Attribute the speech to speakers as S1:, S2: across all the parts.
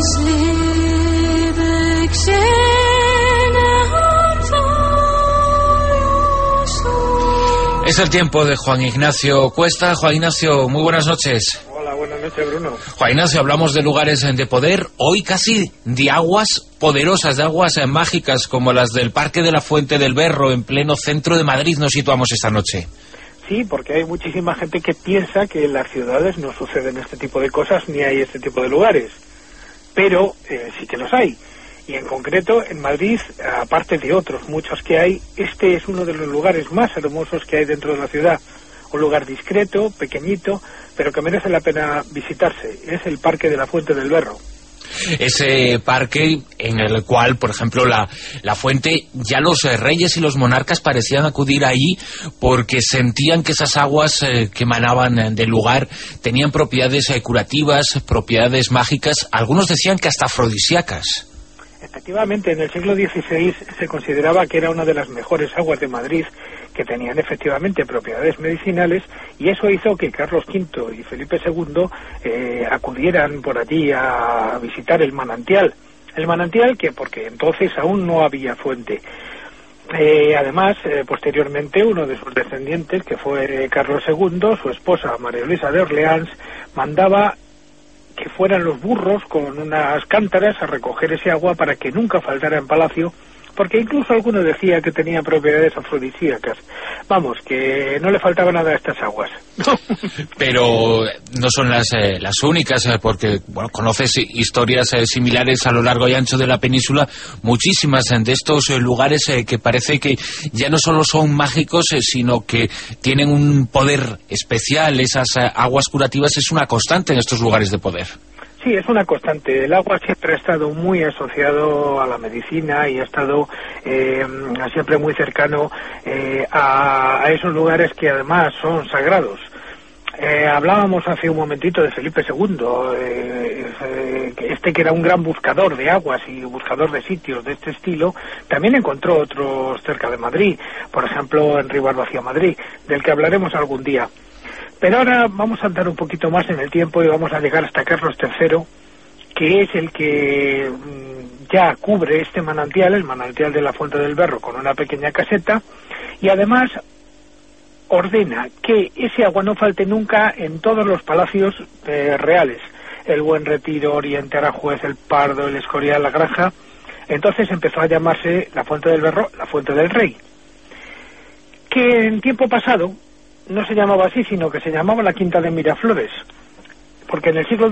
S1: Es el tiempo de Juan Ignacio Cuesta. Juan Ignacio, muy buenas noches.
S2: Hola, buenas noches, Bruno.
S1: Juan Ignacio, hablamos de lugares de poder, hoy casi de aguas poderosas, de aguas mágicas como las del Parque de la Fuente del Berro, en pleno centro de Madrid. Nos situamos esta noche.
S2: Sí, porque hay muchísima gente que piensa que en las ciudades no suceden este tipo de cosas ni hay este tipo de lugares, pero sí que los hay. Y en concreto, en Madrid, aparte de otros muchos que hay, este es uno de los lugares más hermosos que hay dentro de la ciudad. Un lugar discreto, pequeñito, pero que merece la pena visitarse. Es el Parque de la Fuente del Berro.
S1: Ese parque en el cual, por ejemplo, la fuente, ya los reyes y los monarcas parecían acudir allí porque sentían que esas aguas que emanaban del lugar tenían propiedades curativas, propiedades mágicas, algunos decían que hasta afrodisíacas.
S2: Efectivamente, en el siglo XVI se consideraba que era una de las mejores aguas de Madrid, que tenían efectivamente propiedades medicinales, y eso hizo que Carlos V y Felipe II acudieran por allí a visitar el manantial. El manantial que, porque entonces aún no había fuente. Además, posteriormente, uno de sus descendientes, que fue Carlos II, su esposa María Luisa de Orleans, mandaba que fueran los burros con unas cántaras a recoger ese agua para que nunca faltara en palacio, porque incluso algunos decía que tenía propiedades afrodisíacas. Vamos, que no le faltaba nada a estas aguas.
S1: Pero no son las únicas, porque bueno, conoces historias similares a lo largo y ancho de la península, muchísimas de estos lugares que parece que ya no solo son mágicos, sino que tienen un poder especial. Esas aguas curativas es una constante en estos lugares de poder.
S2: Sí, es una constante. El agua siempre ha estado muy asociado a la medicina y ha estado siempre muy cercano a esos lugares que además son sagrados. Hablábamos hace un momentito de Felipe II, que era un gran buscador de aguas y buscador de sitios de este estilo. También encontró otros cerca de Madrid, por ejemplo en Rivas Vacía, Madrid, del que hablaremos algún día. Pero ahora vamos a andar un poquito más en el tiempo y vamos a llegar hasta Carlos III, que es el que ya cubre este manantial, el manantial de la Fuente del Berro, con una pequeña caseta, y además ordena que ese agua no falte nunca en todos los palacios reales, el Buen Retiro, Oriente, Aranjuez, el Pardo, el Escorial, la Granja. Entonces empezó a llamarse la Fuente del Berro, la Fuente del Rey, que en tiempo pasado no se llamaba así, sino que se llamaba la Quinta de Miraflores, porque en el siglo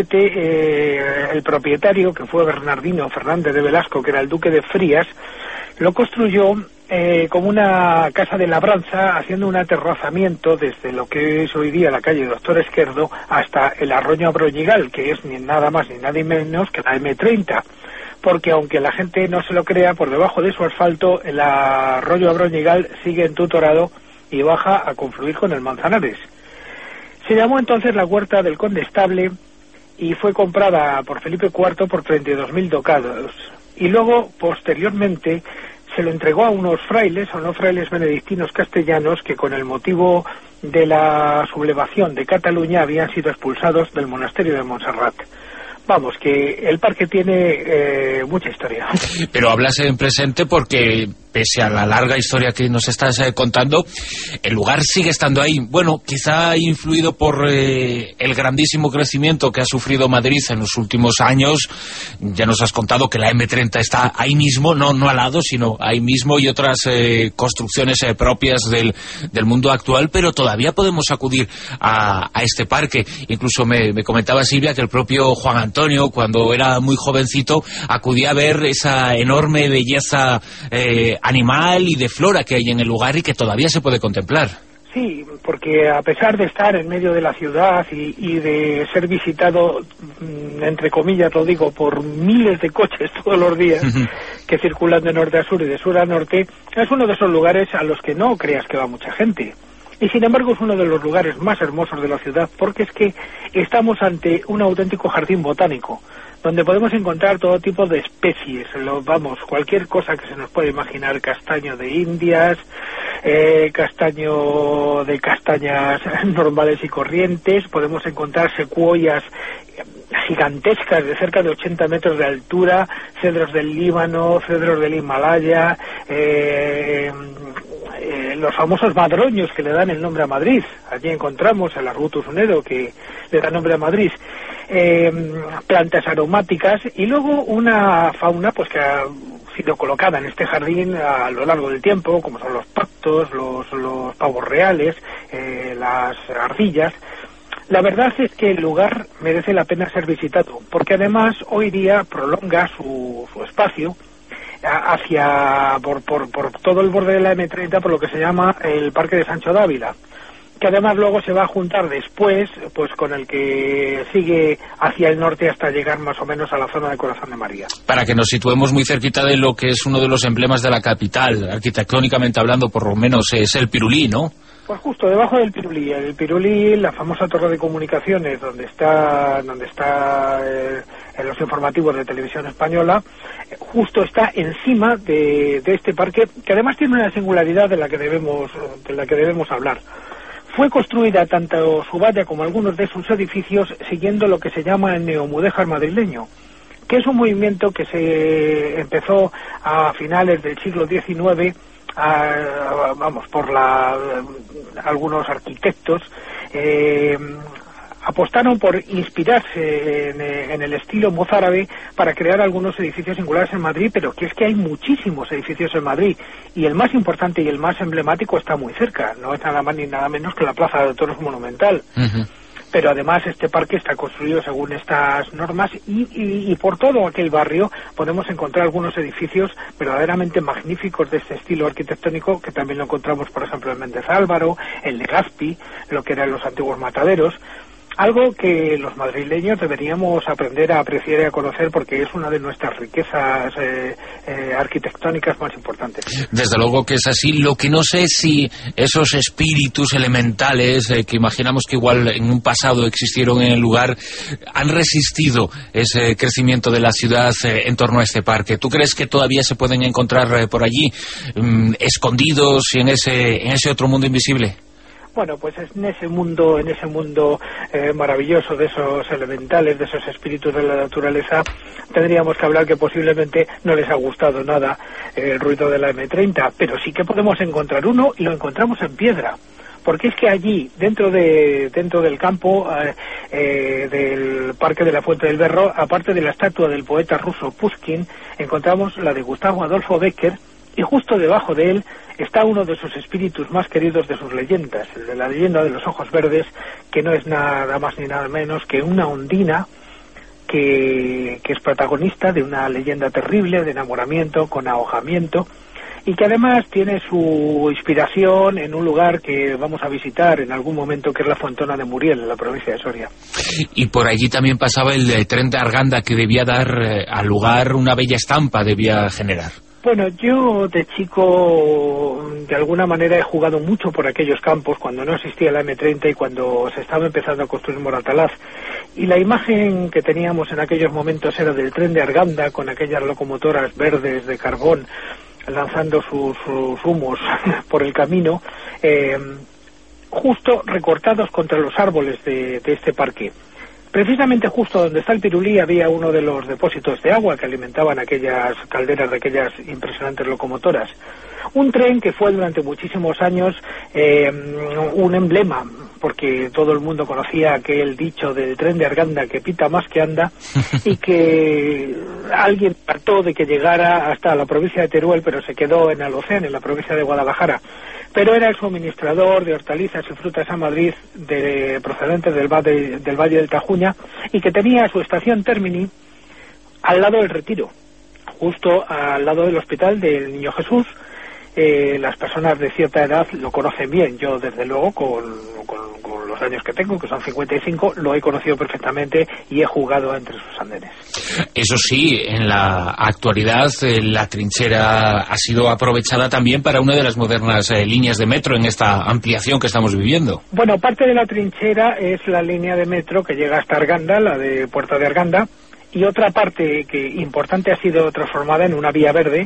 S2: XVII el propietario, que fue Bernardino Fernández de Velasco, que era el duque de Frías, lo construyó como una casa de labranza, haciendo un aterrazamiento desde lo que es hoy día la calle Doctor Esquerdo hasta el arroyo Abroñigal, que es ni nada más ni nada menos que la M30, porque aunque la gente no se lo crea, por debajo de su asfalto el arroyo Abroñigal sigue entutorado y baja a confluir con el Manzanares. Se llamó entonces la Huerta del Condestable y fue comprada por Felipe IV por 32.000 ducados. Y luego, posteriormente, se lo entregó a unos frailes benedictinos castellanos que con el motivo de la sublevación de Cataluña habían sido expulsados del monasterio de Montserrat. Vamos, que el parque tiene mucha historia.
S1: Pero hablas en presente porque, pese a la larga historia que nos estás contando, el lugar sigue estando ahí. Bueno, quizá influido por el grandísimo crecimiento que ha sufrido Madrid en los últimos años. Ya nos has contado que la M30 está ahí mismo, no al lado, sino ahí mismo, y otras construcciones propias del mundo actual, pero todavía podemos acudir a este parque. Incluso me comentaba Silvia que el propio Juan Antonio, cuando era muy jovencito, acudía a ver esa enorme belleza animal y de flora que hay en el lugar y que todavía se puede contemplar.
S2: Sí, porque a pesar de estar en medio de la ciudad y de ser visitado, entre comillas lo digo, por miles de coches todos los días que circulan de norte a sur y de sur a norte, es uno de esos lugares a los que no creas que va mucha gente. Y sin embargo es uno de los lugares más hermosos de la ciudad, porque es que estamos ante un auténtico jardín botánico, donde podemos encontrar todo tipo de especies, cualquier cosa que se nos pueda imaginar, castaño de Indias, castaño de castañas normales y corrientes, podemos encontrar secuoyas gigantescas de cerca de 80 metros de altura, cedros del Líbano, cedros del Himalaya, los famosos madroños que le dan el nombre a Madrid. Allí encontramos el Arbutus unedo, que le da nombre a Madrid, plantas aromáticas, y luego una fauna pues que ha sido colocada en este jardín a lo largo del tiempo, como son los pactos, los pavos reales, las ardillas. La verdad es que el lugar merece la pena ser visitado, porque además hoy día prolonga su espacio hacia por todo el borde de la M30, por lo que se llama el Parque de Sancho de Ávila, que además luego se va a juntar después pues con el que sigue hacia el norte hasta llegar más o menos a la zona de Corazón de María.
S1: Para que nos situemos muy cerquita de lo que es uno de los emblemas de la capital, arquitectónicamente hablando, por lo menos es el Pirulí, ¿no?
S2: Pues justo debajo del Pirulí, la famosa torre de comunicaciones donde está en los informativos de Televisión Española, justo está encima de este parque, que además tiene una singularidad de la que debemos hablar. Fue construida tanto su valla como algunos de sus edificios siguiendo lo que se llama el neomudéjar madrileño, que es un movimiento que se empezó a finales del siglo XIX, por algunos arquitectos apostaron por inspirarse en el estilo mozárabe para crear algunos edificios singulares en Madrid, pero que es que hay muchísimos edificios en Madrid, y el más importante y el más emblemático está muy cerca, no es nada más ni nada menos que la Plaza de Toros Monumental. Pero además este parque está construido según estas normas, y por todo aquel barrio podemos encontrar algunos edificios verdaderamente magníficos de este estilo arquitectónico, que también lo encontramos, por ejemplo, en Méndez Álvaro, en Legazpi, lo que eran los antiguos mataderos. Algo que los madrileños deberíamos aprender a apreciar y a conocer, porque es una de nuestras riquezas arquitectónicas más importantes.
S1: Desde luego que es así. Lo que no sé es si esos espíritus elementales que imaginamos que igual en un pasado existieron en el lugar han resistido ese crecimiento de la ciudad en torno a este parque. ¿Tú crees que todavía se pueden encontrar por allí escondidos en ese otro mundo invisible?
S2: Bueno, pues en ese mundo maravilloso de esos elementales, de esos espíritus de la naturaleza, tendríamos que hablar que posiblemente no les ha gustado nada el ruido de la M30, pero sí que podemos encontrar uno, y lo encontramos en piedra. Porque es que allí, dentro del campo del Parque de la Fuente del Berro, aparte de la estatua del poeta ruso Pushkin, encontramos la de Gustavo Adolfo Bécquer, y justo debajo de él está uno de sus espíritus más queridos de sus leyendas, el de la leyenda de los ojos verdes, que no es nada más ni nada menos que una ondina que es protagonista de una leyenda terrible de enamoramiento con ahogamiento, y que además tiene su inspiración en un lugar que vamos a visitar en algún momento, que es la Fontona de Muriel, en la provincia de Soria.
S1: Y por allí también pasaba el tren de Arganda, que debía dar al lugar una bella estampa, debía generar.
S2: Bueno, yo de chico de alguna manera he jugado mucho por aquellos campos cuando no existía la M30 y cuando se estaba empezando a construir Moratalaz, y la imagen que teníamos en aquellos momentos era del tren de Arganda con aquellas locomotoras verdes de carbón lanzando sus humos por el camino, justo recortados contra los árboles de este parque. Precisamente justo donde está el Pirulí había uno de los depósitos de agua que alimentaban aquellas calderas de aquellas impresionantes locomotoras. Un tren que fue durante muchísimos años un emblema, porque todo el mundo conocía aquel dicho del tren de Arganda que pita más que anda, y que alguien trató de que llegara hasta la provincia de Teruel, pero se quedó en Alocén, en la provincia de Guadalajara. Pero era el suministrador de hortalizas y frutas a Madrid procedentes del Valle del Tajuña, y que tenía su estación Termini al lado del Retiro, justo al lado del Hospital del Niño Jesús. Las personas de cierta edad lo conocen bien. Yo, desde luego, con los años que tengo, que son 55, lo he conocido perfectamente y he jugado entre sus andenes.
S1: Eso sí, en la actualidad la trinchera ha sido aprovechada también para una de las modernas líneas de metro en esta ampliación que estamos viviendo.
S2: Bueno, parte de la trinchera es la línea de metro que llega hasta Arganda, la de Puerta de Arganda, y otra parte que importante ha sido transformada en una vía verde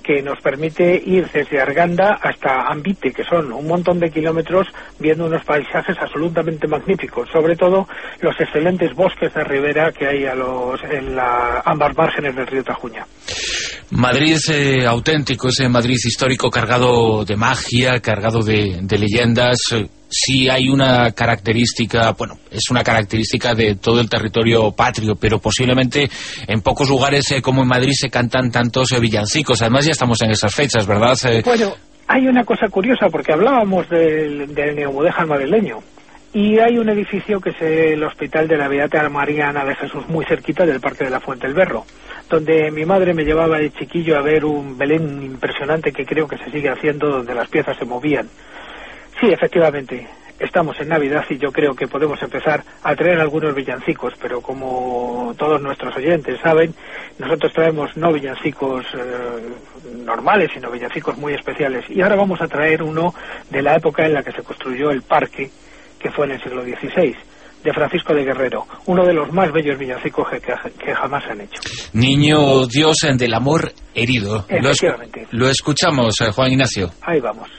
S2: que nos permite ir desde Arganda hasta Ambite, que son un montón de kilómetros, viendo unos paisajes absolutamente magníficos, sobre todo los excelentes bosques de ribera que hay en ambas márgenes del río Tajuña.
S1: Madrid auténtico, ese Madrid histórico cargado de magia, cargado de leyendas. Sí hay una característica, bueno, es una característica de todo el territorio patrio, pero posiblemente en pocos lugares como en Madrid se cantan tantos villancicos. Además ya estamos en esas fechas, ¿verdad?
S2: Bueno, hay una cosa curiosa, porque hablábamos del neomudéjar madrileño, y hay un edificio que es el Hospital de la Beata Mariana de Jesús, muy cerquita del Parque de la Fuente del Berro, donde mi madre me llevaba de chiquillo a ver un Belén impresionante que creo que se sigue haciendo, donde las piezas se movían. Sí, efectivamente, estamos en Navidad y yo creo que podemos empezar a traer algunos villancicos, pero como todos nuestros oyentes saben, nosotros traemos no villancicos normales, sino villancicos muy especiales. Y ahora vamos a traer uno de la época en la que se construyó el parque, que fue en el siglo XVI, de Francisco de Guerrero, uno de los más bellos villancicos que jamás se han hecho.
S1: Niño Dios del amor herido.
S2: Efectivamente.
S1: Lo escuchamos, Juan Ignacio.
S2: Ahí vamos.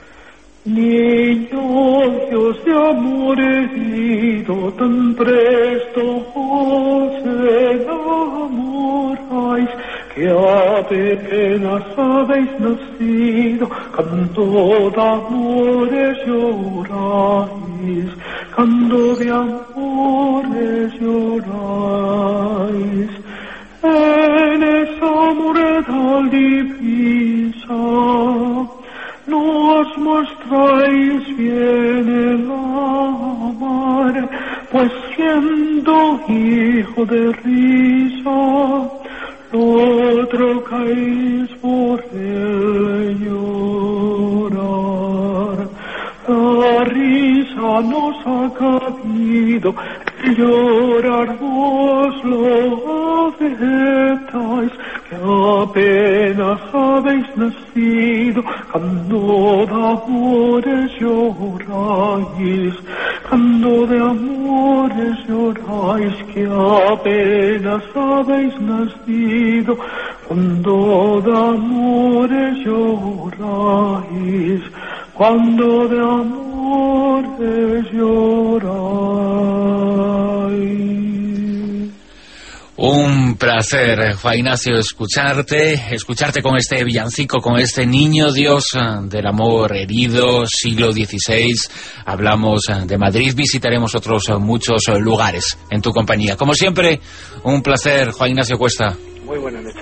S3: Niño Dios de amor herido, tan presto os enamoráis, que apenas habéis nacido, canto de amores lloráis, canto de amores lloráis. En esa mortal divisa nos mostráis bien el amar, pues siendo hijo de risa, lo trocáis por el llorar. La risa nos ha cabido, el llorar vos lo aceptáis, que apenas habéis nacido, cuando de amores lloráis, cuando de amores lloráis, que apenas habéis nacido, cuando de amores lloráis, cuando de amores lloráis.
S1: Un placer, Juan Ignacio, escucharte con este villancico, con este Niño Dios del amor herido, siglo XVI. Hablamos de Madrid, visitaremos otros muchos lugares en tu compañía. Como siempre, un placer, Juan Ignacio Cuesta.
S2: Muy buenas noches.